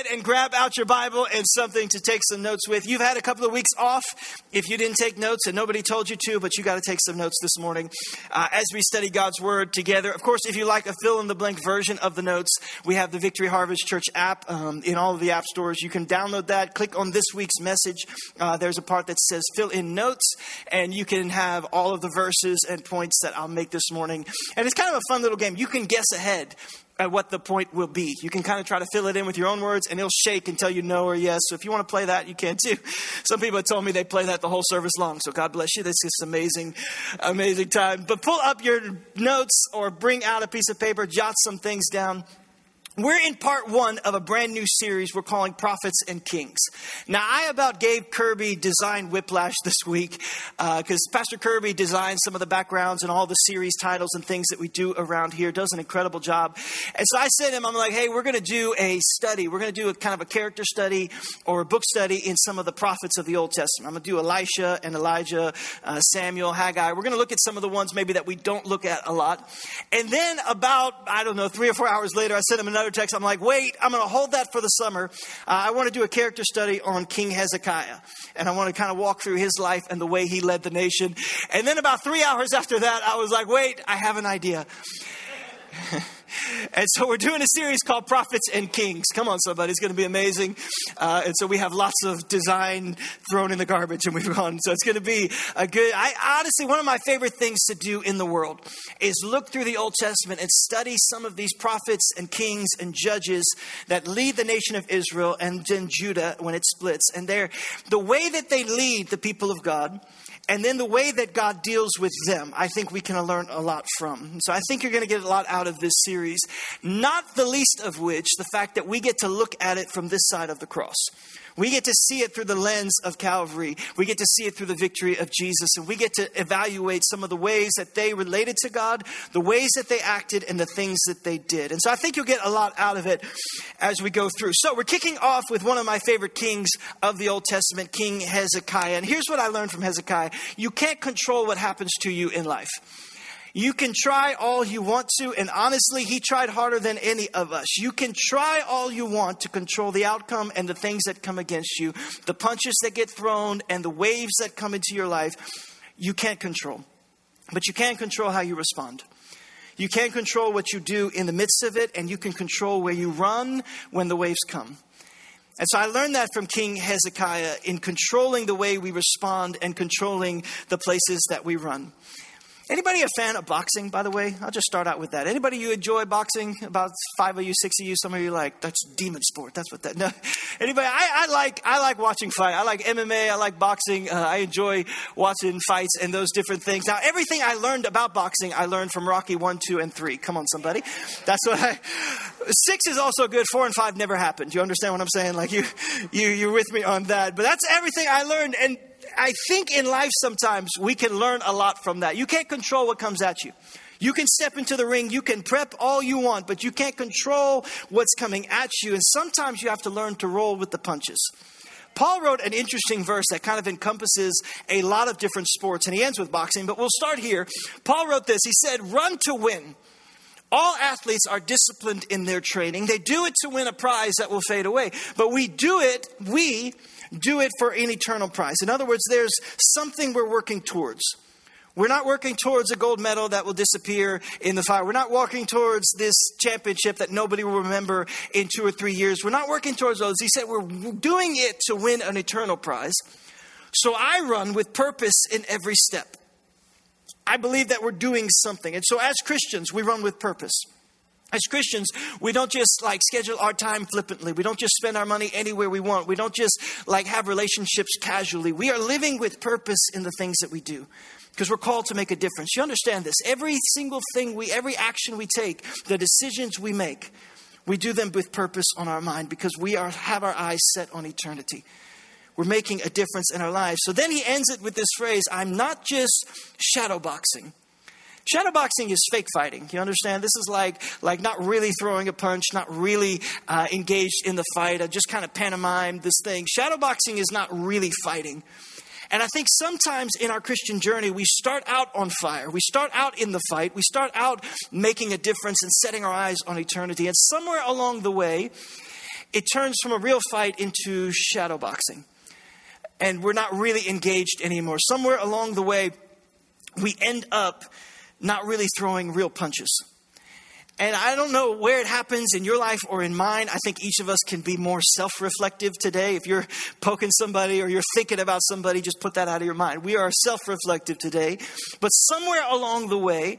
ahead and grab out your Bible and something to take some notes with. You've had a couple of weeks off if you didn't take notes, and nobody told you to, but you got to take some notes this morning as we study God's Word together. Of course, if you like a fill-in-the-blank version of the notes, we have the Victory Harvest Church app in all of the app stores. You can download that. Click on this week's message. There's a part that says fill in notes, and you can have all of the verses and points that I'll make this morning. And it's kind of a fun little game. You can guess ahead at what the point will be. You can kind of try to fill it in with your own words, and it'll shake and tell you no or yes. So if you want to play that, you can too. Some people have told me they play that the whole service long. So God bless you. This is amazing, amazing time. But pull up your notes or bring out a piece of paper, jot some things down. We're in part 1 of a brand new series we're calling Prophets and Kings. Now, I about gave Kirby design whiplash this week because Pastor Kirby designs some of the backgrounds and all the series titles and things that we do around here. Does an incredible job. And so I said to him, I'm like, hey, we're going to do a study. We're going to do a kind of a character study or a book study in some of the prophets of the Old Testament. I'm going to do Elisha and Elijah, Samuel, Haggai. We're going to look at some of the ones maybe that we don't look at a lot. And then about, 3 or 4 hours later, I sent him another text. I'm like, wait, I'm going to hold that for the summer. I want to do a character study on King Hezekiah. And I want to kind of walk through his life and the way he led the nation. And then about 3 hours after that, I was like, wait, I have an idea. And so we're doing a series called Prophets and Kings. Come on, somebody. It's going to be amazing. And so we have lots of design thrown in the garbage and we've gone. So it's going to be a good... honestly, one of my favorite things to do in the world is look through the Old Testament and study some of these prophets and kings and judges that lead the nation of Israel and then Judah when it splits. And the way that they lead the people of God, and then the way that God deals with them, I think we can learn a lot from. So I think you're going to get a lot out of this series, not the least of which the fact that we get to look at it from this side of the cross. We get to see it through the lens of Calvary. We get to see it through the victory of Jesus. And we get to evaluate some of the ways that they related to God, the ways that they acted, and the things that they did. And so I think you'll get a lot out of it as we go through. So we're kicking off with one of my favorite kings of the Old Testament, King Hezekiah. And here's what I learned from Hezekiah. You can't control what happens to you in life. You can try all you want to, and honestly, he tried harder than any of us. You can try all you want to control the outcome and the things that come against you, the punches that get thrown and the waves that come into your life. You can't control, but you can control how you respond. You can control what you do in the midst of it, and you can control where you run when the waves come. And so I learned that from King Hezekiah in controlling the way we respond and controlling the places that we run. Anybody a fan of boxing, by the way? I'll just start out with that. Anybody you enjoy boxing? About 5 of you, 6 of you. Some of you like, that's demon sport. That's what that... No. Anybody? I like watching fight. I like MMA. I like boxing. I enjoy watching fights and those different things. Now, everything I learned about boxing, I learned from Rocky 1, 2, and 3. Come on, somebody. That's what 6 is also good. 4 and 5 never happened. You understand what I'm saying? Like you're with me on that. But that's everything I learned. And I think in life sometimes we can learn a lot from that. You can't control what comes at you. You can step into the ring, you can prep all you want, but you can't control what's coming at you. And sometimes you have to learn to roll with the punches. Paul wrote an interesting verse that kind of encompasses a lot of different sports, and he ends with boxing, but we'll start here. Paul wrote this. He said, run to win. All athletes are disciplined in their training. They do it to win a prize that will fade away. But we do it for an eternal prize. In other words, there's something we're working towards. We're not working towards a gold medal that will disappear in the fire. We're not working towards this championship that nobody will remember in 2 or 3 years. We're not working towards those. He said we're doing it to win an eternal prize. So I run with purpose in every step. I believe that we're doing something. And so as Christians, we run with purpose. As Christians, we don't just schedule our time flippantly. We don't just spend our money anywhere we want. We don't just have relationships casually. We are living with purpose in the things that we do because we're called to make a difference. You understand this? Every single thing every action we take, the decisions we make, we do them with purpose on our mind because we have our eyes set on eternity. We're making a difference in our lives. So then he ends it with this phrase, I'm not just shadowboxing. Shadowboxing is fake fighting. You understand? This is like not really throwing a punch, not really engaged in the fight. I just kind of pantomime this thing. Shadowboxing is not really fighting. And I think sometimes in our Christian journey, we start out on fire. We start out in the fight. We start out making a difference and setting our eyes on eternity. And somewhere along the way, it turns from a real fight into shadow boxing. And we're not really engaged anymore. Somewhere along the way, we end up not really throwing real punches. And I don't know where it happens in your life or in mine. I think each of us can be more self-reflective today. If you're poking somebody or you're thinking about somebody, just put that out of your mind. We are self-reflective today. But somewhere along the way,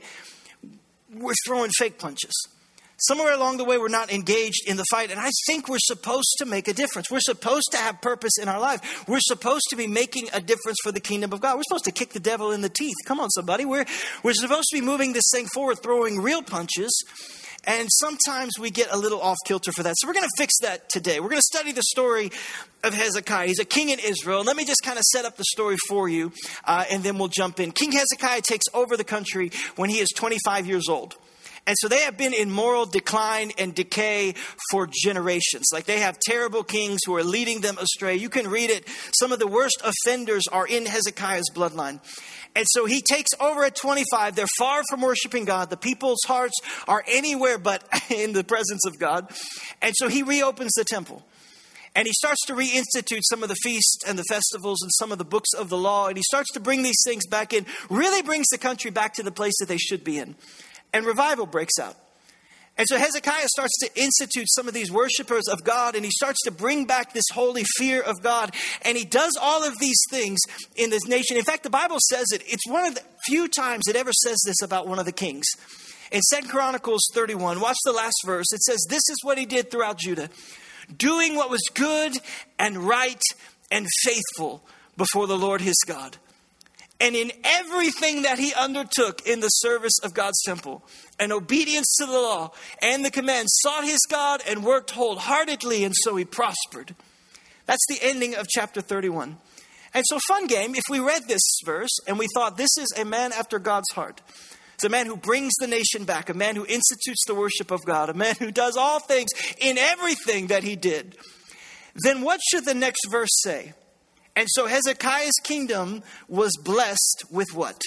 we're throwing fake punches. Somewhere along the way, we're not engaged in the fight. And I think we're supposed to make a difference. We're supposed to have purpose in our life. We're supposed to be making a difference for the kingdom of God. We're supposed to kick the devil in the teeth. Come on, somebody. We're supposed to be moving this thing forward, throwing real punches. And sometimes we get a little off kilter for that. So we're going to fix that today. We're going to study the story of Hezekiah. He's a king in Israel. And let me just kind of set up the story for you, and then we'll jump in. King Hezekiah takes over the country when he is 25 years old. And so they have been in moral decline and decay for generations. Like they have terrible kings who are leading them astray. You can read it. Some of the worst offenders are in Hezekiah's bloodline. And so he takes over at 25. They're far from worshiping God. The people's hearts are anywhere but in the presence of God. And so he reopens the temple. And he starts to reinstitute some of the feasts and the festivals and some of the books of the law. And he starts to bring these things back in. Really brings the country back to the place that they should be in. And revival breaks out. And so Hezekiah starts to institute some of these worshipers of God, and he starts to bring back this holy fear of God. And he does all of these things in this nation. In fact, the Bible says it. It's one of the few times it ever says this about one of the kings. In 2 Chronicles 31, watch the last verse. It says, this is what he did throughout Judah, doing what was good and right and faithful before the Lord his God. And in everything that he undertook in the service of God's temple, and obedience to the law and the commands, sought his God and worked wholeheartedly, and so he prospered. That's the ending of chapter 31. And so, fun game, if we read this verse and we thought this is a man after God's heart, it's a man who brings the nation back, a man who institutes the worship of God, a man who does all things in everything that he did, then what should the next verse say? And so Hezekiah's kingdom was blessed with what?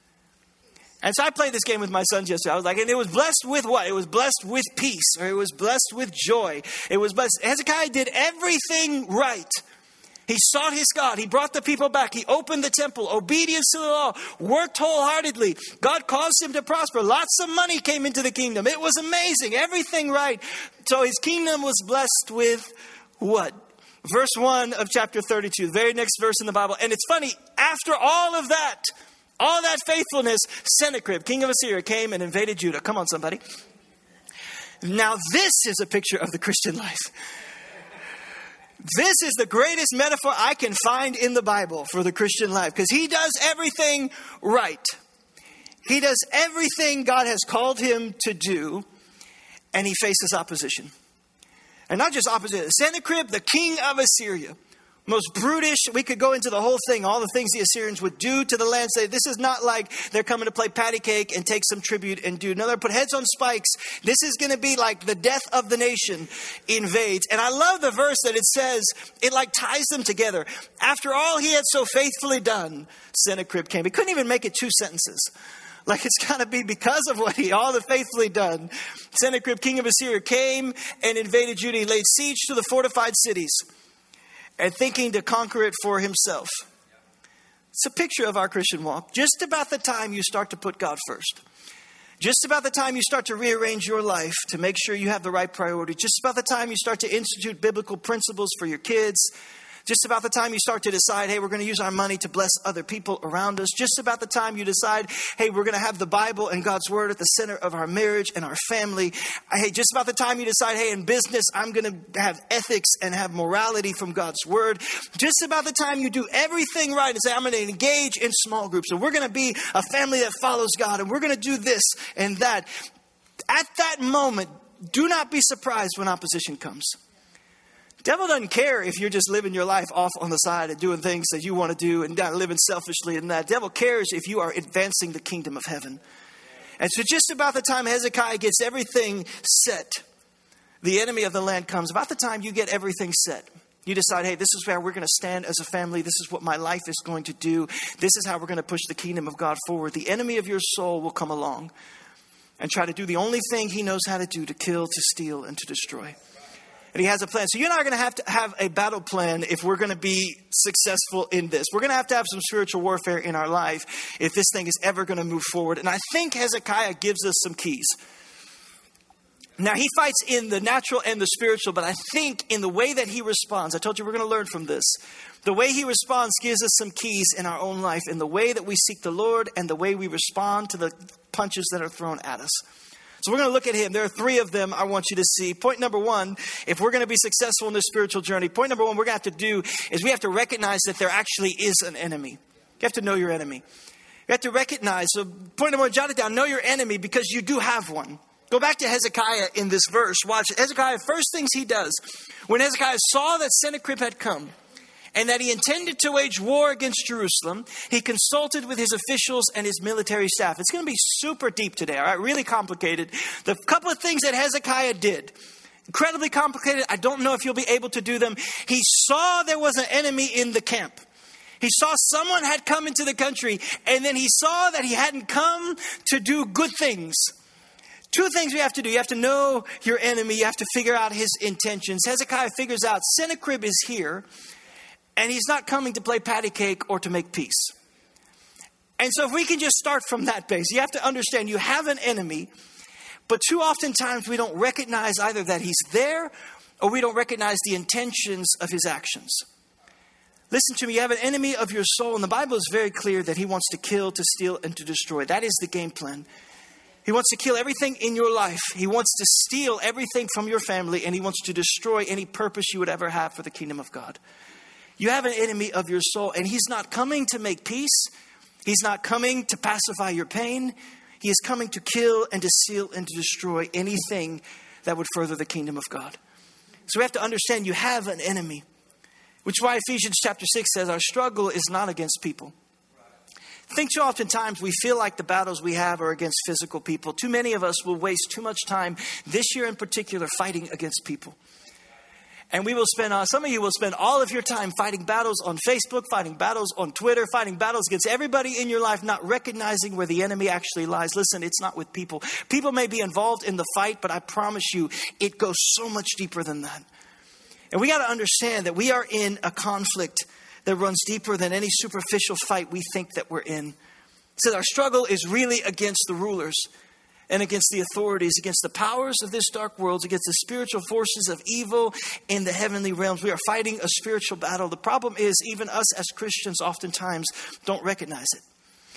And so I played this game with my sons yesterday. I was like, and it was blessed with what? It was blessed with peace, or it was blessed with joy. It was blessed. Hezekiah did everything right. He sought his God. He brought the people back. He opened the temple, obedience to the law, worked wholeheartedly. God caused him to prosper. Lots of money came into the kingdom. It was amazing. Everything right. So his kingdom was blessed with what? Verse 1 of chapter 32, the very next verse in the Bible. And it's funny, after all that faithfulness, Sennacherib, king of Assyria, came and invaded Judah. Come on, somebody. Now this is a picture of the Christian life. This is the greatest metaphor I can find in the Bible for the Christian life, because he does everything right. He does everything God has called him to do, and he faces opposition. And not just opposite. Sennacherib, the king of Assyria, most brutish. We could go into the whole thing, all the things the Assyrians would do to the land. Say, this is not like they're coming to play patty cake and take some tribute and do. No, they're put heads on spikes. This is going to be like the death of the nation invades. And I love the verse that it says, it like ties them together. After all he had so faithfully done, Sennacherib came. He couldn't even make it two sentences. Like it's got to be because of what he all the faithfully done. Sennacherib, king of Assyria, came and invaded Judah. He laid siege to the fortified cities and thinking to conquer it for himself. It's a picture of our Christian walk. Just about the time you start to put God first. Just about the time you start to rearrange your life to make sure you have the right priority. Just about the time you start to institute biblical principles for your kids. Just about the time you start to decide, hey, we're going to use our money to bless other people around us. Just about the time you decide, hey, we're going to have the Bible and God's word at the center of our marriage and our family. Hey, just about the time you decide, hey, in business, I'm going to have ethics and have morality from God's word. Just about the time you do everything right and say, I'm going to engage in small groups. And we're going to be a family that follows God. And we're going to do this and that. At that moment, do not be surprised when opposition comes. Devil doesn't care if you're just living your life off on the side and doing things that you want to do and not living selfishly and that. Devil cares if you are advancing the kingdom of heaven. And so just about the time Hezekiah gets everything set, the enemy of the land comes. About the time you get everything set, you decide, hey, this is where we're going to stand as a family. This is what my life is going to do. This is how we're going to push the kingdom of God forward. The enemy of your soul will come along and try to do the only thing he knows how to do, to kill, to steal, and to destroy. And he has a plan. So you and I are going to have a battle plan if we're going to be successful in this. We're going to have some spiritual warfare in our life if this thing is ever going to move forward. And I think Hezekiah gives us some keys. Now, he fights in the natural and the spiritual, but I think in the way that he responds, I told you we're going to learn from this. The way he responds gives us some keys in our own life, in the way that we seek the Lord and the way we respond to the punches that are thrown at us. So we're going to look at him. There are 3 of them I want you to see. Point number 1, if we're going to be successful in this spiritual journey, point number 1 we're going to have to do is we have to recognize that there actually is an enemy. You have to know your enemy. You have to recognize, so point number 1, jot it down, know your enemy because you do have one. Go back to Hezekiah in this verse. Watch Hezekiah, first things he does. When Hezekiah saw that Sennacherib had come and that he intended to wage war against Jerusalem, he consulted with his officials and his military staff. It's going to be super deep today, all right? Really complicated. The couple of things that Hezekiah did, incredibly complicated. I don't know if you'll be able to do them. He saw there was an enemy in the camp. He saw someone had come into the country, and then he saw that he hadn't come to do good things. 2 things we have to do. You have to know your enemy. You have to figure out his intentions. Hezekiah figures out Sennacherib is here, and he's not coming to play patty cake or to make peace. And so if we can just start from that base, you have to understand you have an enemy, but too often times we don't recognize either that he's there or we don't recognize the intentions of his actions. Listen to me, you have an enemy of your soul, and the Bible is very clear that he wants to kill, to steal, and to destroy. That is the game plan. He wants to kill everything in your life. He wants to steal everything from your family, and he wants to destroy any purpose you would ever have for the kingdom of God. You have an enemy of your soul, and he's not coming to make peace. He's not coming to pacify your pain. He is coming to kill and to steal and to destroy anything that would further the kingdom of God. So we have to understand you have an enemy, which is why Ephesians chapter 6 says our struggle is not against people. I think too oftentimes we feel like the battles we have are against physical people. Too many of us will waste too much time this year in particular fighting against people. And we will spend, some of you will spend all of your time fighting battles on Facebook, fighting battles on Twitter, fighting battles against everybody in your life, not recognizing where the enemy actually lies. Listen, it's not with people. People may be involved in the fight, but I promise you, it goes so much deeper than that. And we got to understand that we are in a conflict that runs deeper than any superficial fight we think that we're in. So our struggle is really against the rulers and against the authorities, against the powers of this dark world, against the spiritual forces of evil in the heavenly realms. We are fighting a spiritual battle. The problem is even us as Christians oftentimes don't recognize it.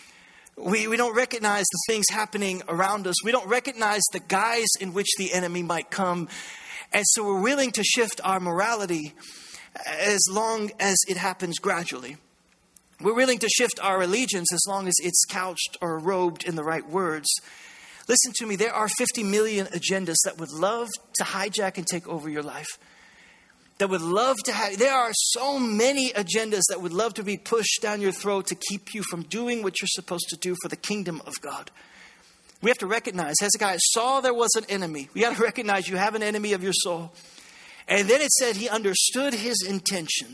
We don't recognize the things happening around us. We don't recognize the guise in which the enemy might come. And so we're willing to shift our morality as long as it happens gradually. We're willing to shift our allegiance as long as it's couched or robed in the right words. Listen to me, there are 50 million agendas that would love to hijack and take over your life. That would love to have, there are so many agendas that would love to be pushed down your throat to keep you from doing what you're supposed to do for the kingdom of God. We have to recognize, Hezekiah saw there was an enemy. We have to recognize you have an enemy of your soul. And then it said he understood his intentions.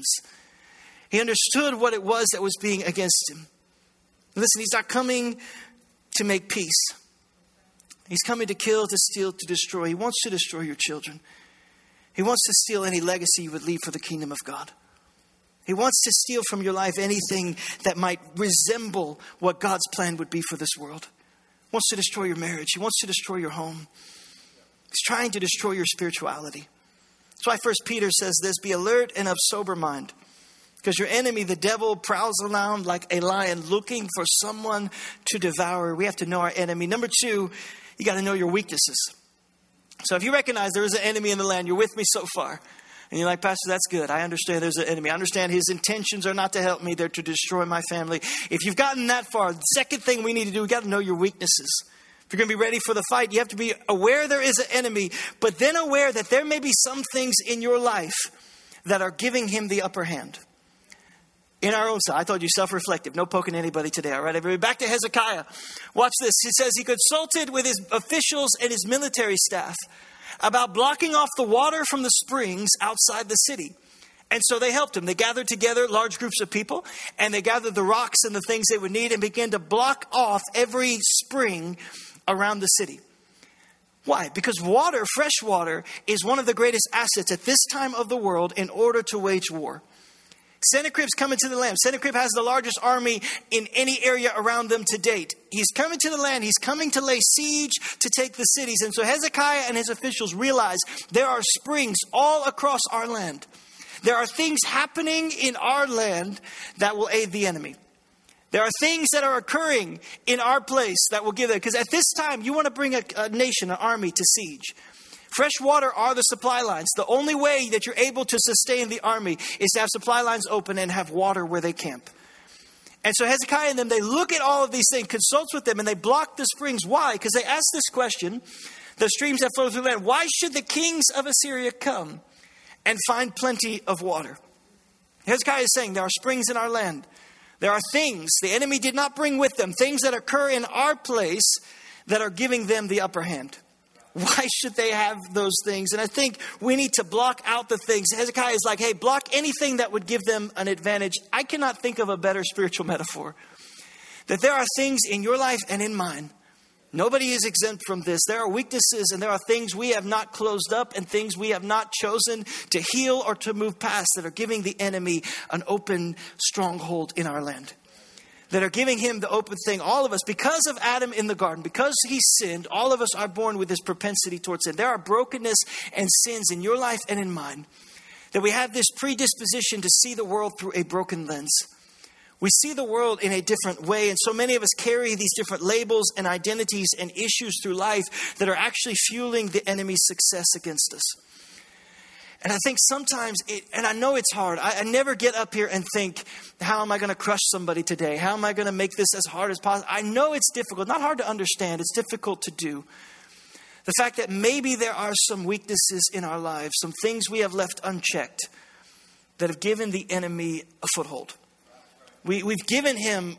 He understood what it was that was being against him. Listen, he's not coming to make peace. He's coming to kill, to steal, to destroy. He wants to destroy your children. He wants to steal any legacy you would leave for the kingdom of God. He wants to steal from your life anything that might resemble what God's plan would be for this world. He wants to destroy your marriage. He wants to destroy your home. He's trying to destroy your spirituality. That's why 1 Peter says this, be alert and of sober mind. Because your enemy, the devil, prowls around like a lion looking for someone to devour. We have to know our enemy. Number 2, you got to know your weaknesses. So if you recognize there is an enemy in the land, you're with me so far. And you're like, Pastor, that's good. I understand there's an enemy. I understand his intentions are not to help me. They're to destroy my family. If you've gotten that far, the second thing we need to do, we got to know your weaknesses. If you're going to be ready for the fight, you have to be aware there is an enemy, but then aware that there may be some things in your life that are giving him the upper hand. In our own side, I told you self-reflective, no poking anybody today, all right, everybody? Back to Hezekiah. Watch this. He says he consulted with his officials and his military staff about blocking off the water from the springs outside the city. And so they helped him. They gathered together large groups of people, and they gathered the rocks and the things they would need and began to block off every spring around the city. Why? Because water, fresh water, is one of the greatest assets at this time of the world in order to wage war. Sennacherib's coming to the land. Sennacherib has the largest army in any area around them to date. He's coming to the land. He's coming to lay siege to take the cities. And so Hezekiah and his officials realize there are springs all across our land. There are things happening in our land that will aid the enemy. There are things that are occurring in our place that will give it. Because at this time, you want to bring a nation, an army to siege. Fresh water are the supply lines. The only way that you're able to sustain the army is to have supply lines open and have water where they camp. And so Hezekiah and them, they look at all of these things, consults with them, and they block the springs. Why? Because they ask this question, the streams that flow through the land, why should the kings of Assyria come and find plenty of water? Hezekiah is saying there are springs in our land. There are things the enemy did not bring with them, things that occur in our place that are giving them the upper hand. Why should they have those things? And I think we need to block out the things. Hezekiah is like, hey, block anything that would give them an advantage. I cannot think of a better spiritual metaphor. That there are things in your life and in mine. Nobody is exempt from this. There are weaknesses and there are things we have not closed up and things we have not chosen to heal or to move past that are giving the enemy an open stronghold in our land. That are giving him the open thing. All of us, because of Adam in the garden, because he sinned, all of us are born with this propensity towards sin. There are brokenness and sins in your life and in mine. That we have this predisposition to see the world through a broken lens. We see the world in a different way. And so many of us carry these different labels and identities and issues through life that are actually fueling the enemy's success against us. And I think sometimes, and I know it's hard. I never get up here and think, how am I going to crush somebody today? How am I going to make this as hard as possible? I know it's difficult, not hard to understand. It's difficult to do. The fact that maybe there are some weaknesses in our lives, some things we have left unchecked that have given the enemy a foothold. We've given him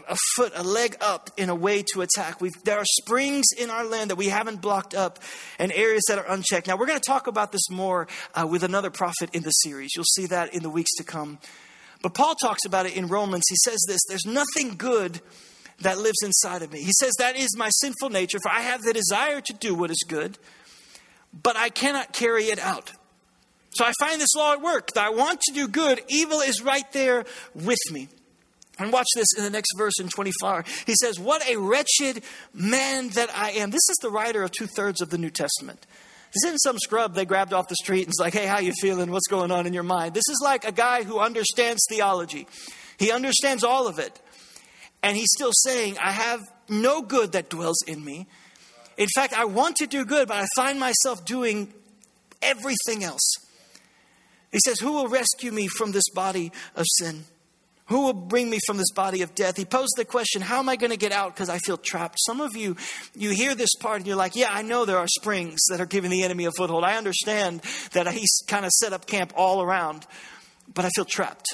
a leg up in a way to attack. There are springs in our land that we haven't blocked up and areas that are unchecked. Now, we're going to talk about this more with another prophet in the series. You'll see that in the weeks to come. But Paul talks about it in Romans. He says this, there's nothing good that lives inside of me. He says, that is my sinful nature, for I have the desire to do what is good, but I cannot carry it out. So I find this law at work, that I want to do good, evil is right there with me. And watch this in the next verse in 25. He says, what a wretched man that I am. This is the writer of 2/3 of the New Testament. This isn't some scrub they grabbed off the street and is like, hey, how you feeling? What's going on in your mind? This is like a guy who understands theology. He understands all of it. And he's still saying, I have no good that dwells in me. In fact, I want to do good, but I find myself doing everything else. He says, who will rescue me from this body of sin? Who will bring me from this body of death? He posed the question, how am I going to get out because I feel trapped? Some of you hear this part and you're like, yeah, I know there are springs that are giving the enemy a foothold. I understand that he's kind of set up camp all around, but I feel trapped.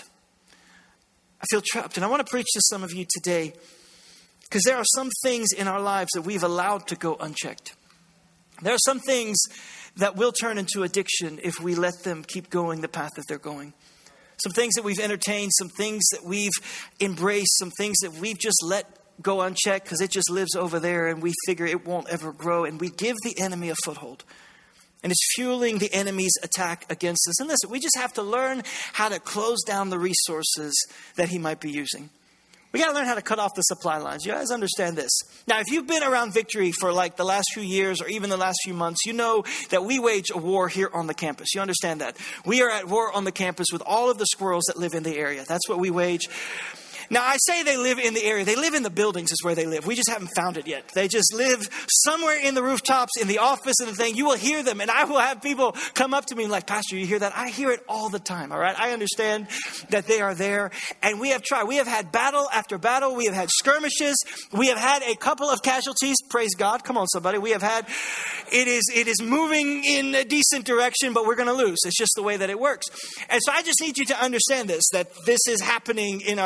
I feel trapped. And I want to preach to some of you today because there are some things in our lives that we've allowed to go unchecked. There are some things that will turn into addiction if we let them keep going the path that they're going. Some things that we've entertained, some things that we've embraced, some things that we've just let go unchecked because it just lives over there and we figure it won't ever grow. And we give the enemy a foothold. And it's fueling the enemy's attack against us. And listen, we just have to learn how to close down the resources that he might be using. We got to learn how to cut off the supply lines. You guys understand this. Now, if you've been around Victory for like the last few years or even the last few months, you know that we wage a war here on the campus. You understand that? We are at war on the campus with all of the squirrels that live in the area. That's what we wage. Now, I say they live in the area. They live in the buildings is where they live. We just haven't found it yet. They just live somewhere in the rooftops, in the office and the thing. You will hear them. And I will have people come up to me and like, Pastor, you hear that? I hear it all the time. All right. I understand that they are there. And we have tried. We have had battle after battle. We have had skirmishes. We have had a couple of casualties. Praise God. Come on, somebody. We have had, it is moving in a decent direction, but we're going to lose. It's just the way that it works. And so I just need you to understand this, that this is happening in our church.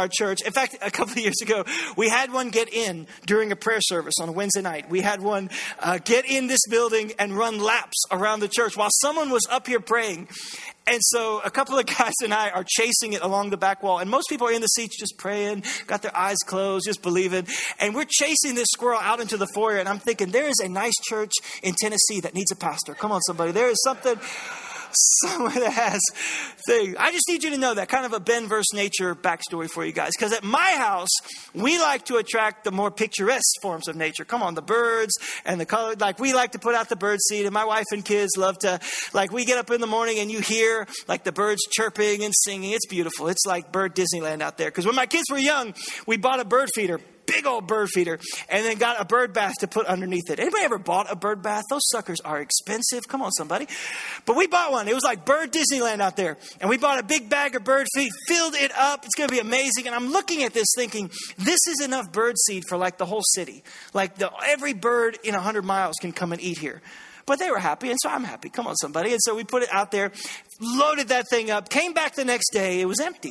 In fact, a couple of years ago, we had one get in during a prayer service on a Wednesday night. We had one get in this building and run laps around the church while someone was up here praying. And so a couple of guys and I are chasing it along the back wall. And most people are in the seats just praying, got their eyes closed, just believing. And we're chasing this squirrel out into the foyer. And I'm thinking, there is a nice church in Tennessee that needs a pastor. Come on, somebody. There is something somewhere that has things. I just need you to know that, kind of a Ben versus nature backstory for you guys. Because at my house, we like to attract the more picturesque forms of nature. Come on, the birds and the color. Like, we like to put out the bird seed. And my wife and kids love to, like, we get up in the morning and you hear, like, the birds chirping and singing. It's beautiful. It's like bird Disneyland out there. Because when my kids were young, we bought a bird feeder. Big old bird feeder, and then got a bird bath to put underneath it. Anybody ever bought a bird bath? Those suckers are expensive. Come on, somebody. But we bought one. It was like bird Disneyland out there. And we bought a big bag of bird feed, filled it up. It's going to be amazing. And I'm looking at this thinking, this is enough bird seed for like the whole city. Like every bird in 100 miles can come and eat here. But they were happy, and so I'm happy. Come on, somebody. And so we put it out there, loaded that thing up, came back the next day. It was empty.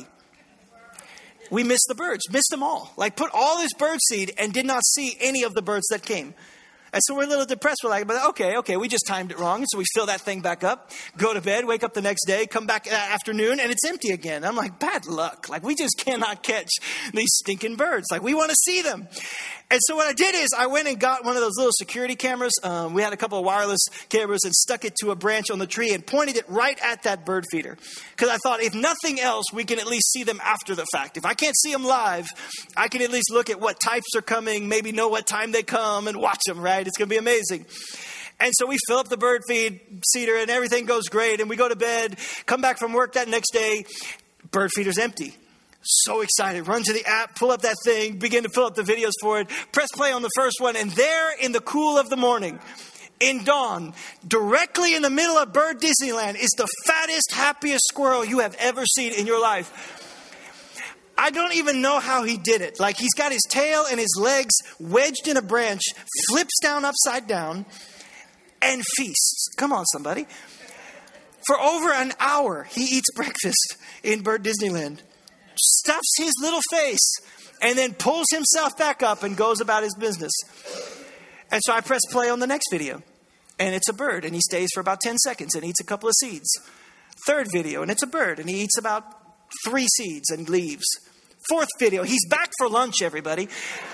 We missed the birds, missed them all. Like, put all this bird seed and did not see any of the birds that came. And so we're a little depressed. We're like, but okay, we just timed it wrong. And so we fill that thing back up, go to bed, wake up the next day, come back afternoon, and it's empty again. I'm like, bad luck. Like, we just cannot catch these stinking birds. Like, we want to see them. And so what I did is I went and got one of those little security cameras. We had a couple of wireless cameras and stuck it to a branch on the tree and pointed it right at that bird feeder. Because I thought, if nothing else, we can at least see them after the fact. If I can't see them live, I can at least look at what types are coming, maybe know what time they come and watch them, right? It's going to be amazing. And so we fill up the bird feed cedar and everything goes great. And we go to bed, come back from work that next day, bird feeder's empty. So excited, run to the app, pull up that thing, begin to fill up the videos for it, press play on the first one, and there in the cool of the morning, in dawn, directly in the middle of Bird Disneyland, is the fattest, happiest squirrel you have ever seen in your life. I don't even know how he did it. Like, he's got his tail and his legs wedged in a branch, flips down upside down, and feasts. Come on, somebody. For over an hour, he eats breakfast in Bird Disneyland. Stuffs his little face and then pulls himself back up and goes about his business. And so I press play on the next video, and it's a bird, and he stays for about 10 seconds and eats a couple of seeds. Third video, and it's a bird, and he eats about 3 seeds and leaves. Fourth video, he's back for lunch, everybody.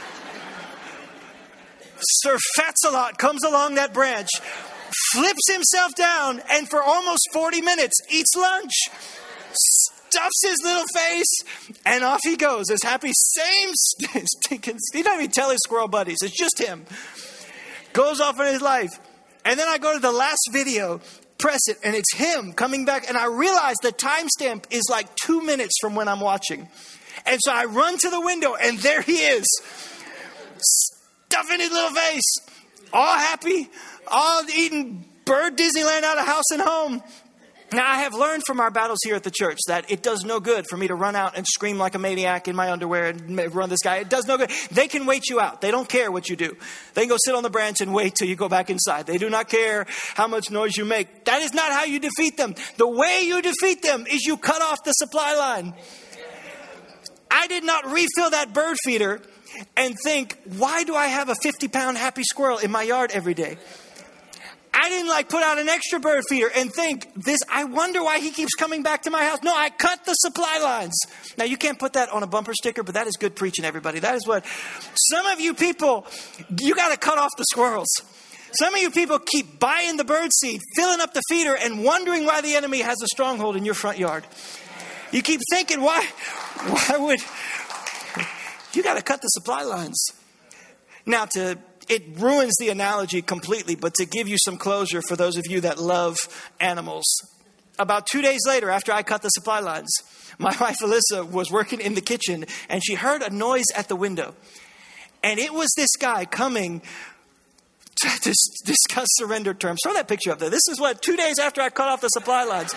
Sir Fatsalot comes along that branch, flips himself down, and for almost 40 minutes eats lunch. Stuffs his little face, and off he goes. As happy, same stinking. He doesn't even tell his squirrel buddies. It's just him. Goes off in his life. And then I go to the last video, press it, and it's him coming back. And I realize the timestamp is like 2 minutes from when I'm watching. And so I run to the window, and there he is, stuffing his little face, all happy, all eating Bird Disneyland out of house and home. Now, I have learned from our battles here at the church that it does no good for me to run out and scream like a maniac in my underwear and run this guy. It does no good. They can wait you out. They don't care what you do. They can go sit on the branch and wait till you go back inside. They do not care how much noise you make. That is not how you defeat them. The way you defeat them is you cut off the supply line. I did not refill that bird feeder and think, why do I have a 50-pound happy squirrel in my yard every day? I didn't put out an extra bird feeder and think I wonder why he keeps coming back to my house. No, I cut the supply lines. Now, you can't put that on a bumper sticker, but that is good preaching, everybody. That is what some of you people, you got to cut off the squirrels. Some of you people keep buying the bird seed, filling up the feeder, and wondering why the enemy has a stronghold in your front yard. You keep thinking, why would you got to cut the supply lines? Now, it ruins the analogy completely, but to give you some closure for those of you that love animals. About 2 days later, after I cut the supply lines, my wife Alyssa was working in the kitchen, and she heard a noise at the window. And it was this guy coming to discuss surrender terms. Throw that picture up there. This is 2 days after I cut off the supply lines.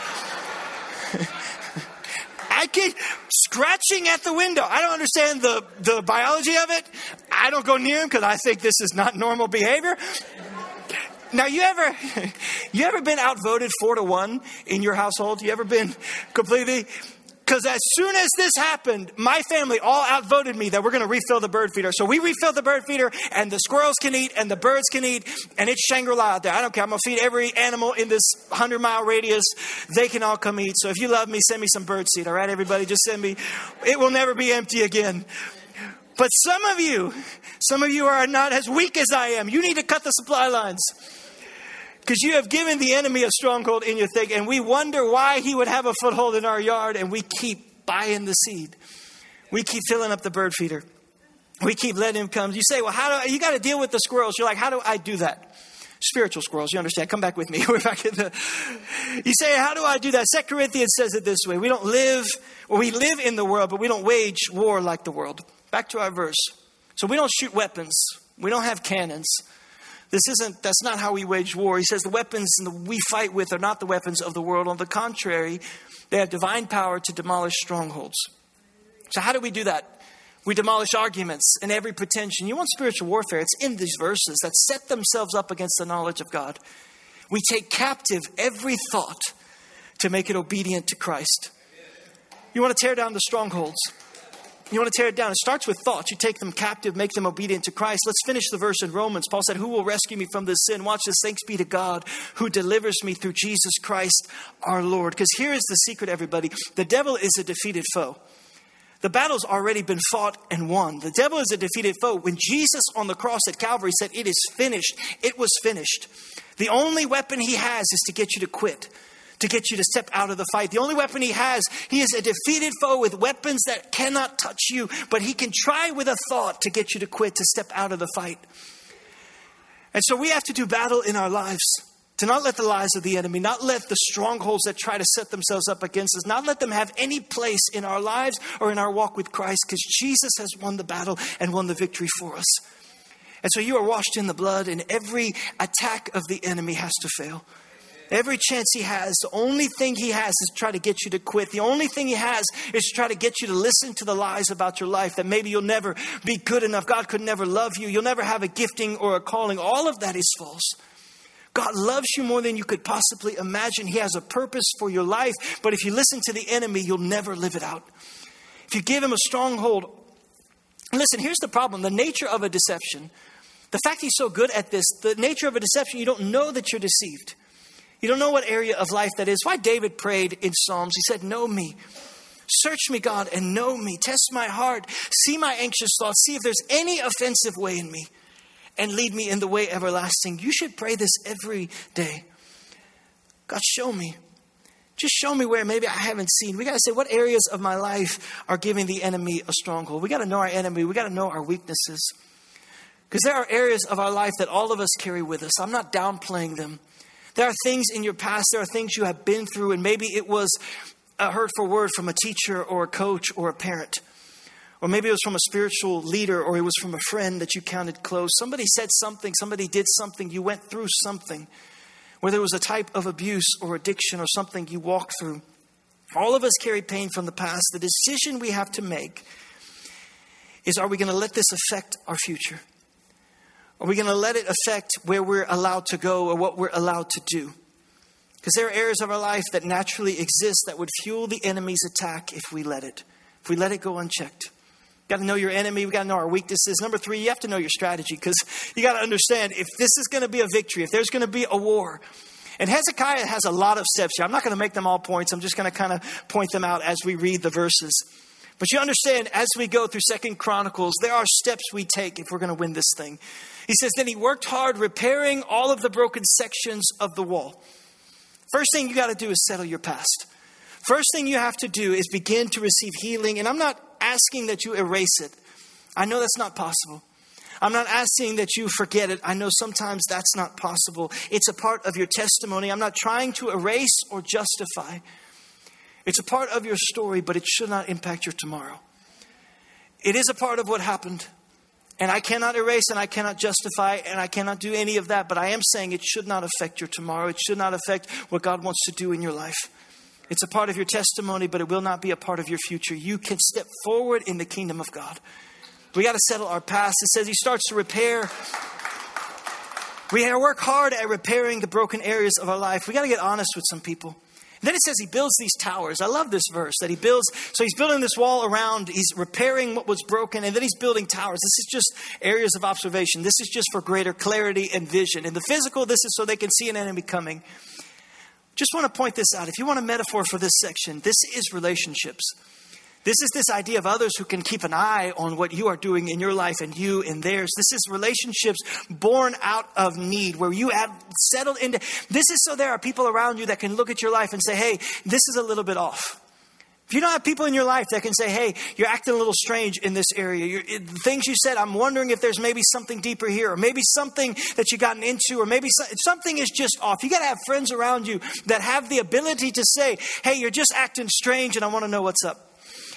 I get scratching at the window. I don't understand the biology of it. I don't go near him because I think this is not normal behavior. Now, you ever been outvoted 4-1 in your household? You ever been completely? Because as soon as this happened, my family all outvoted me that we're going to refill the bird feeder. So we refilled the bird feeder, and the squirrels can eat and the birds can eat, and it's Shangri-La out there. I don't care. I'm going to feed every animal in this 100-mile radius. They can all come eat. So if you love me, send me some bird seed. All right, everybody? Just send me. It will never be empty again. But some of you are not as weak as I am. You need to cut the supply lines. Because you have given the enemy a stronghold in your thing. And we wonder why he would have a foothold in our yard. And we keep buying the seed. We keep filling up the bird feeder. We keep letting him come. You say, well, you got to deal with the squirrels. You're like, how do I do that? Spiritual squirrels, you understand. Come back with me. We're back in you say, how do I do that? 2 Corinthians says it this way. We live in the world, but we don't wage war like the world. Back to our verse. So we don't shoot weapons. We don't have cannons. That's not how we wage war. He says the weapons we fight with are not the weapons of the world. On the contrary, they have divine power to demolish strongholds. So how do we do that? We demolish arguments and every pretension. You want spiritual warfare? It's in these verses that set themselves up against the knowledge of God. We take captive every thought to make it obedient to Christ. You want to tear down the strongholds. You want to tear it down. It starts with thoughts. You take them captive, make them obedient to Christ. Let's finish the verse in Romans. Paul said, who will rescue me from this sin? Watch this. Thanks be to God who delivers me through Jesus Christ our Lord. Because here is the secret, everybody. The devil is a defeated foe. The battle's already been fought and won. The devil is a defeated foe. When Jesus on the cross at Calvary said, it is finished, it was finished. The only weapon he has is to get you to quit, to get you to step out of the fight. The only weapon he is a defeated foe with weapons that cannot touch you, but he can try with a thought to get you to quit, to step out of the fight. And so we have to do battle in our lives, to not let the lies of the enemy, not let the strongholds that try to set themselves up against us, not let them have any place in our lives or in our walk with Christ, because Jesus has won the battle and won the victory for us. And so you are washed in the blood, and every attack of the enemy has to fail. Every chance he has, the only thing he has is to try to get you to quit. The only thing he has is to try to get you to listen to the lies about your life, that maybe you'll never be good enough. God could never love you. You'll never have a gifting or a calling. All of that is false. God loves you more than you could possibly imagine. He has a purpose for your life. But if you listen to the enemy, you'll never live it out. If you give him a stronghold. Listen, here's the problem. The nature of a deception. The fact he's so good at this, the nature of a deception, you don't know that you're deceived. You don't know what area of life that is. Why David prayed in Psalms. He said, know me. Search me, God, and know me. Test my heart. See my anxious thoughts. See if there's any offensive way in me. And lead me in the way everlasting. You should pray this every day. God, show me. Just show me where maybe I haven't seen. We got to say, what areas of my life are giving the enemy a stronghold? We got to know our enemy. We got to know our weaknesses. Because there are areas of our life that all of us carry with us. I'm not downplaying them. There are things in your past. There are things you have been through. And maybe it was a hurtful word from a teacher or a coach or a parent. Or maybe it was from a spiritual leader, or it was from a friend that you counted close. Somebody said something, somebody did something, you went through something. Whether it was a type of abuse or addiction or something you walked through. All of us carry pain from the past. The decision we have to make is, are we going to let this affect our future? Are we going to let it affect where we're allowed to go or what we're allowed to do? Because there are areas of our life that naturally exist that would fuel the enemy's attack if we let it go unchecked. Got to know your enemy. We got to know our weaknesses. Number 3, you have to know your strategy, because you got to understand if this is going to be a victory, if there's going to be a war. And Hezekiah has a lot of steps here. I'm not going to make them all points. I'm just going to kind of point them out as we read the verses. But you understand, as we go through 2 Chronicles, there are steps we take if we're going to win this thing. He says, then he worked hard repairing all of the broken sections of the wall. First thing you got to do is settle your past. First thing you have to do is begin to receive healing. And I'm not asking that you erase it. I know that's not possible. I'm not asking that you forget it. I know sometimes that's not possible. It's a part of your testimony. I'm not trying to erase or justify. It's a part of your story, but it should not impact your tomorrow. It is a part of what happened. And I cannot erase and I cannot justify and I cannot do any of that. But I am saying it should not affect your tomorrow. It should not affect what God wants to do in your life. It's a part of your testimony, but it will not be a part of your future. You can step forward in the kingdom of God. We got to settle our past. It says he starts to repair. We work hard at repairing the broken areas of our life. We got to get honest with some people. And then it says he builds these towers. I love this verse that he builds. So he's building this wall around. He's repairing what was broken. And then he's building towers. This is just areas of observation. This is just for greater clarity and vision. In the physical, this is so they can see an enemy coming. Just want to point this out. If you want a metaphor for this section, this is relationships. This is this idea of others who can keep an eye on what you are doing in your life and you in theirs. This is relationships born out of need, where you have settled into. This is so there are people around you that can look at your life and say, hey, this is a little bit off. If you don't have people in your life that can say, hey, you're acting a little strange in this area. The things you said, I'm wondering if there's maybe something deeper here, or maybe something that you've gotten into, or maybe something is just off. You got to have friends around you that have the ability to say, hey, you're just acting strange and I want to know what's up.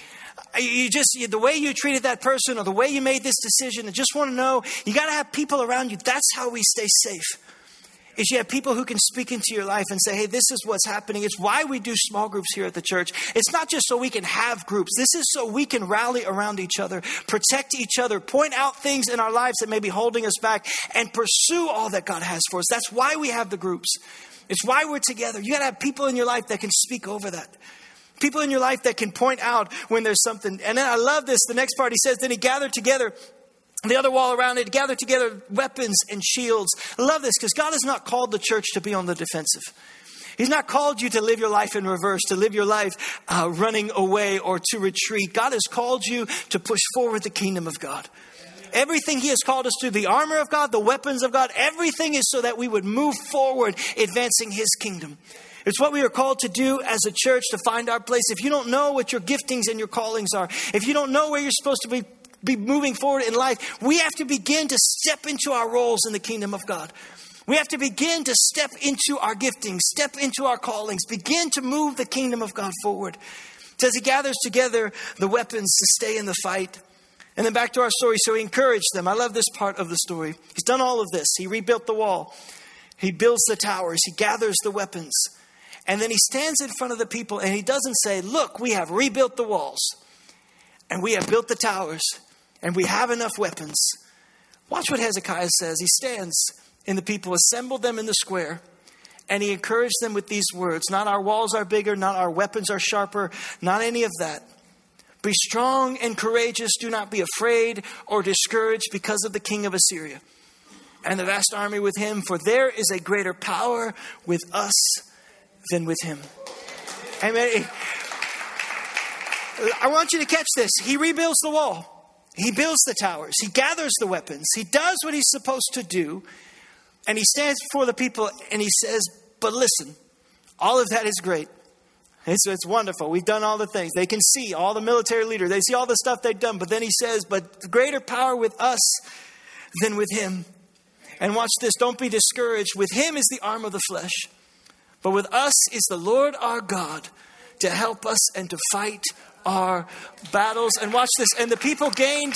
The way you treated that person or the way you made this decision, I just want to know. You got to have people around you. That's how we stay safe. Is you have people who can speak into your life and say, hey, this is what's happening. It's why we do small groups here at the church. It's not just so we can have groups. This is so we can rally around each other, protect each other, point out things in our lives that may be holding us back, and pursue all that God has for us. That's why we have the groups. It's why we're together. You got to have people in your life that can speak over that. People in your life that can point out when there's something. And then I love this. The next part, he says, then he gathered together the other wall around it, gathered together weapons and shields. I love this because God has not called the church to be on the defensive. He's not called you to live your life in reverse, to live your life running away or to retreat. God has called you to push forward the kingdom of God. Everything he has called us to, the armor of God, the weapons of God, everything is so that we would move forward, advancing his kingdom. It's what we are called to do as a church, to find our place. If you don't know what your giftings and your callings are, if you don't know where you're supposed to be moving forward in life, we have to begin to step into our roles in the kingdom of God. We have to begin to step into our giftings, step into our callings, begin to move the kingdom of God forward. It says he gathers together the weapons to stay in the fight. And then back to our story. So he encouraged them. I love this part of the story. He's done all of this. He rebuilt the wall. He builds the towers. He gathers the weapons. And then he stands in front of the people and he doesn't say, look, we have rebuilt the walls and we have built the towers and we have enough weapons. Watch what Hezekiah says. He stands in the people, assembled them in the square, and he encouraged them with these words. Not our walls are bigger, not our weapons are sharper, not any of that. Be strong and courageous. Do not be afraid or discouraged because of the king of Assyria and the vast army with him, for there is a greater power with us than with him. Amen. I want you to catch this. He rebuilds the wall. He builds the towers. He gathers the weapons. He does what he's supposed to do. And he stands before the people and he says, but listen, all of that is great. It's wonderful. We've done all the things. They can see, all the military leaders. They see all the stuff they've done. But then he says, but the greater power with us than with him. And watch this. Don't be discouraged. With him is the arm of the flesh. But with us is the Lord our God to help us and to fight our battles. And watch this. And the people gained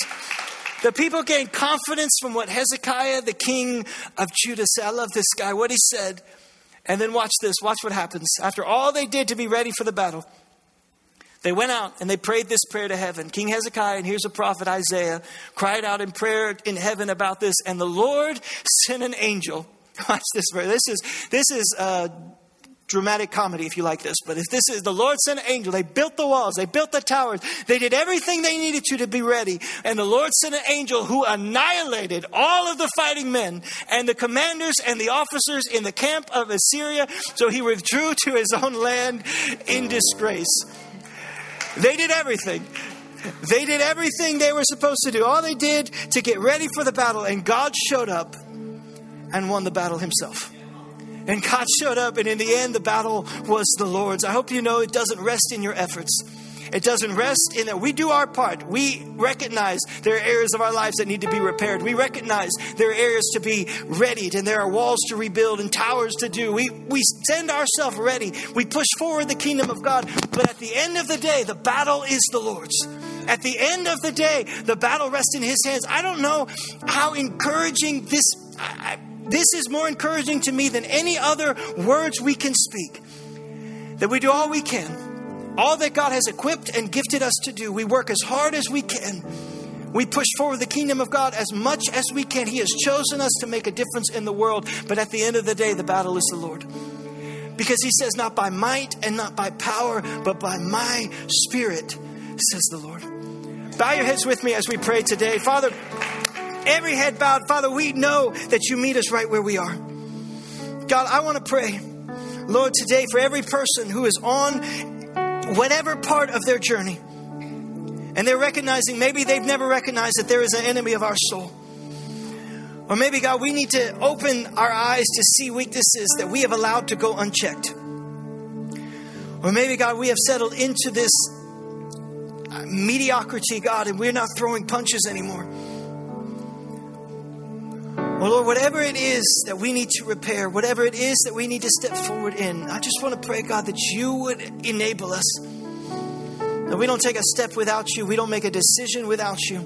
confidence from what Hezekiah, the king of Judah, said. I love this guy, what he said. And then watch this. Watch what happens. After all they did to be ready for the battle, they went out and they prayed this prayer to heaven. King Hezekiah, and here's the prophet Isaiah, cried out in prayer in heaven about this. And the Lord sent an angel. Watch this verse. This is dramatic comedy if you like this. But if this is the Lord sent an angel, they built the walls, they built the towers, they did everything they needed to be ready. And the Lord sent an angel who annihilated all of the fighting men and the commanders and the officers in the camp of Assyria. So he withdrew to his own land in disgrace. They did everything. They did everything they were supposed to do. All they did to get ready for the battle. And God showed up and won the battle himself. And God showed up, and in the end, the battle was the Lord's. I hope you know it doesn't rest in your efforts. It doesn't rest in that. We do our part. We recognize there are areas of our lives that need to be repaired. We recognize there are areas to be readied, and there are walls to rebuild and towers to do. We send ourselves ready. We push forward the kingdom of God. But at the end of the day, the battle is the Lord's. At the end of the day, the battle rests in his hands. I don't know how encouraging this is more encouraging to me than any other words we can speak. That we do all we can. All that God has equipped and gifted us to do. We work as hard as we can. We push forward the kingdom of God as much as we can. He has chosen us to make a difference in the world. But at the end of the day, the battle is the Lord. Because he says, not by might and not by power, but by my Spirit, says the Lord. Bow your heads with me as we pray today. Father, every head bowed. Father, we know that you meet us right where we are. God, I want to pray, Lord, today for every person who is on whatever part of their journey. And they're recognizing, maybe they've never recognized that there is an enemy of our soul. Or maybe, God, we need to open our eyes to see weaknesses that we have allowed to go unchecked. Or maybe, God, we have settled into this mediocrity, God, and we're not throwing punches anymore. Well, Lord, whatever it is that we need to repair, whatever it is that we need to step forward in, I just want to pray, God, that you would enable us. That we don't take a step without you. We don't make a decision without you.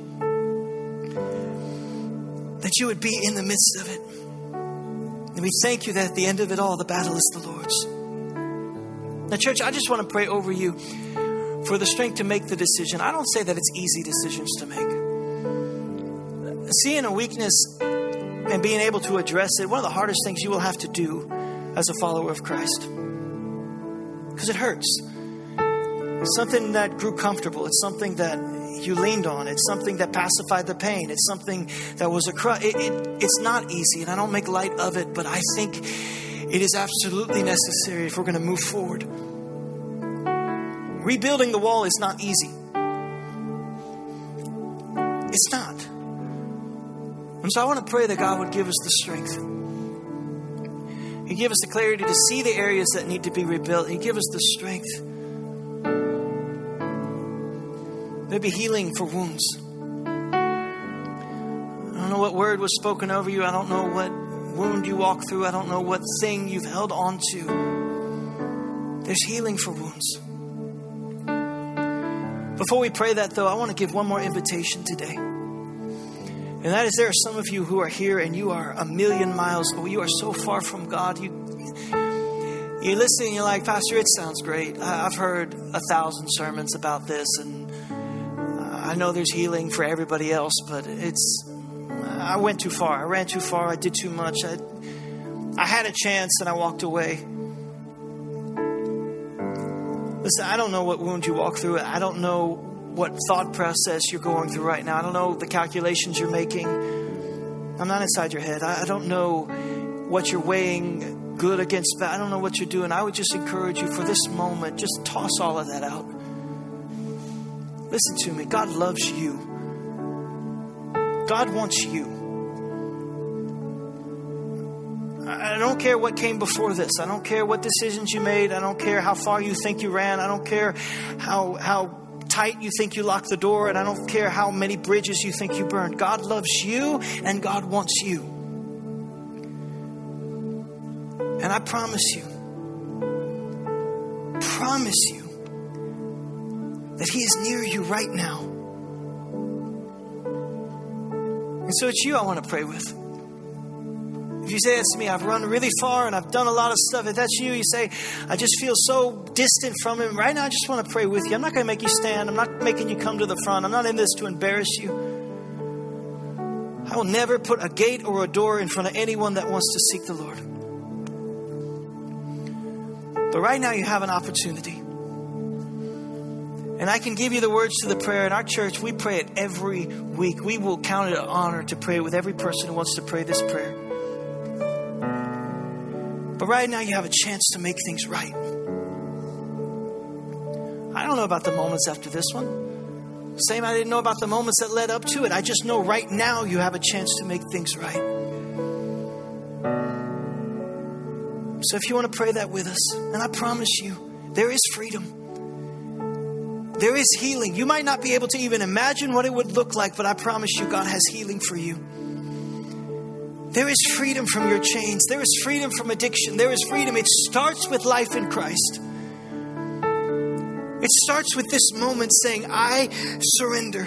That you would be in the midst of it. And we thank you that at the end of it all, the battle is the Lord's. Now, church, I just want to pray over you for the strength to make the decision. I don't say that it's easy decisions to make. Seeing a weakness and being able to address it, one of the hardest things you will have to do as a follower of Christ. Because it hurts. It's something that grew comfortable. It's something that you leaned on. It's something that pacified the pain. It's something that was it's not easy, and I don't make light of it, but I think it is absolutely necessary if we're going to move forward. Rebuilding the wall is not easy. It's not. And so I want to pray that God would give us the strength. He'd give us the clarity to see the areas that need to be rebuilt. He'd give us the strength. Maybe healing for wounds. I don't know what word was spoken over you. I don't know what wound you walk through. I don't know what thing you've held on to. There's healing for wounds. Before we pray that, though, I want to give one more invitation today. And that is, there are some of you who are here and you are a million miles away. You are so far from God. You're listening, you're like, Pastor, it sounds great. I've heard 1,000 sermons about this, and I know there's healing for everybody else, but I went too far. I ran too far. I did too much. I had a chance and I walked away. Listen, I don't know what wound you walk through. I don't know what thought process you're going through right now. I don't know the calculations you're making. I'm not inside your head. I don't know what you're weighing good against bad. I don't know what you're doing. I would just encourage you for this moment, just toss all of that out. Listen to me. God loves you. God wants you. I don't care what came before this. I don't care what decisions you made. I don't care how far you think you ran. I don't care how tight you think you locked the door. And I don't care how many bridges you think you burned. God loves you and God wants you. And I promise you that He is near you right now. And so it's you I want to pray with. If you say that to me, I've run really far and I've done a lot of stuff. If that's you, you say, I just feel so distant from Him. Right now, I just want to pray with you. I'm not going to make you stand. I'm not making you come to the front. I'm not in this to embarrass you. I will never put a gate or a door in front of anyone that wants to seek the Lord. But right now, you have an opportunity. And I can give you the words to the prayer. In our church, we pray it every week. We will count it an honor to pray with every person who wants to pray this prayer. But right now, you have a chance to make things right. I don't know about the moments after this one. Same, I didn't know about the moments that led up to it. I just know right now you have a chance to make things right. So if you want to pray that with us, and I promise you, there is freedom. There is healing. You might not be able to even imagine what it would look like, but I promise you, God has healing for you. There is freedom from your chains. There is freedom from addiction. There is freedom. It starts with life in Christ. It starts with this moment saying, I surrender.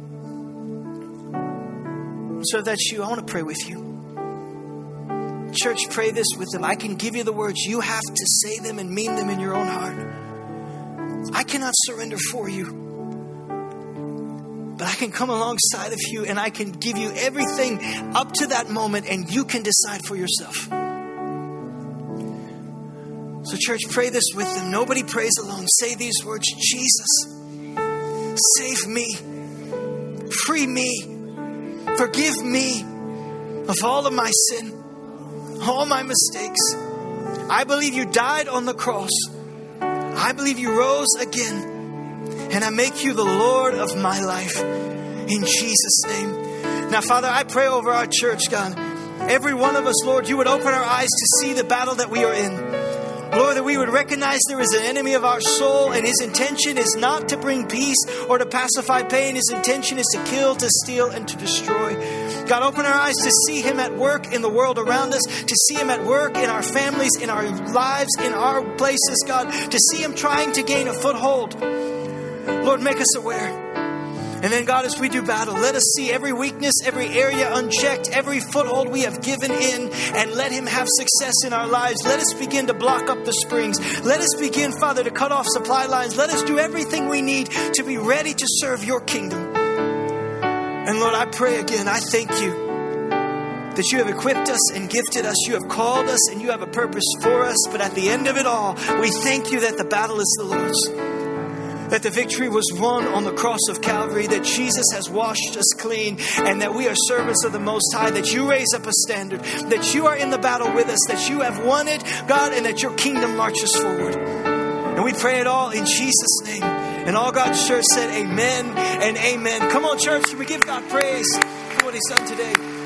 So if that's you, I want to pray with you. Church, pray this with them. I can give you the words. You have to say them and mean them in your own heart. I cannot surrender for you. But I can come alongside of you and I can give you everything up to that moment and you can decide for yourself. So So church, pray this with them. Nobody prays alone. Say these words: Jesus, save me, free me, forgive me of all of my sin, all my mistakes. I believe you died on the cross. I believe you rose again. And I make you the Lord of my life. In Jesus' name. Now, Father, I pray over our church, God. Every one of us, Lord, you would open our eyes to see the battle that we are in. Lord, that we would recognize there is an enemy of our soul, and his intention is not to bring peace or to pacify pain. His intention is to kill, to steal, and to destroy. God, open our eyes to see him at work in the world around us, to see him at work in our families, in our lives, in our places, God, to see him trying to gain a foothold. Lord, make us aware. And then, God, as we do battle, let us see every weakness, every area unchecked, every foothold we have given in, and let him have success in our lives. Let us begin to block up the springs. Let us begin, Father, to cut off supply lines. Let us do everything we need to be ready to serve your kingdom. And Lord, I pray again, I thank you that you have equipped us and gifted us. You have called us and you have a purpose for us. But at the end of it all, we thank you that the battle is the Lord's. That the victory was won on the cross of Calvary, that Jesus has washed us clean, and that we are servants of the Most High, that you raise up a standard, that you are in the battle with us, that you have won it, God, and that your kingdom marches forward. And we pray it all in Jesus' name. And all God's church said amen and amen. Come on, church, we give God praise for what he's done today.